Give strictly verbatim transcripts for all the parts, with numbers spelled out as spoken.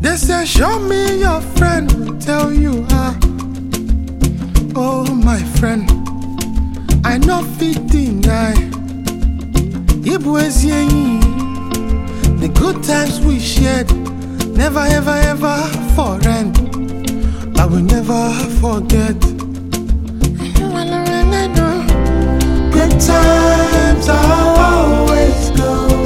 They say, show me your friend, will tell you ah. Oh, my friend, I know fit deny. The good times we shared, never ever ever for end, but we never forget. Good times are always good.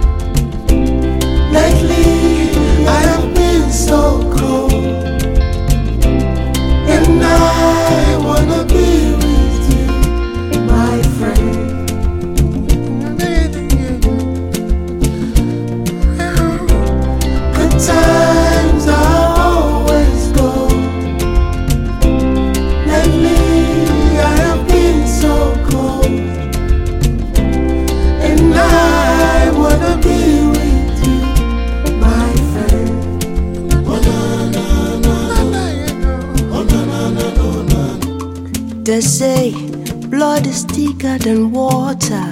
Lately I have been so cold, and I wanna be with you, my friend. Good times are always good. Lately I have been so cold, and I wanna be with you, my friend. Oh, na, na, na. Oh, na, na, na, na, na. They say blood is thicker than water.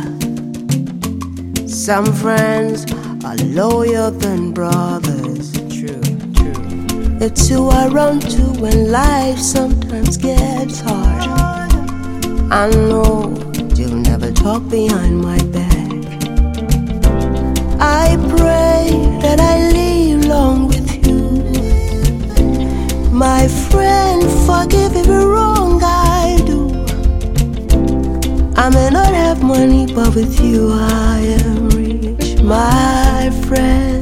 Some friends are loyal than brothers. True, true. It's who I run to when life sometimes gets hard. I know you'll never talk behind my back. I pray that I live long with you, my friend. Forgive every wrong I do. I may not have money, but with you I am rich, my friend.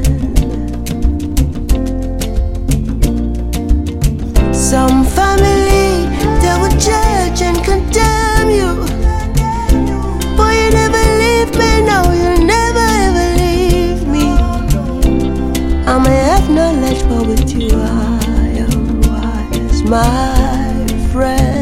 Some family, they will judge and condemn you, but you never leave me, no, you never ever leave me. I may have knowledge, but with you I am wise, my friend.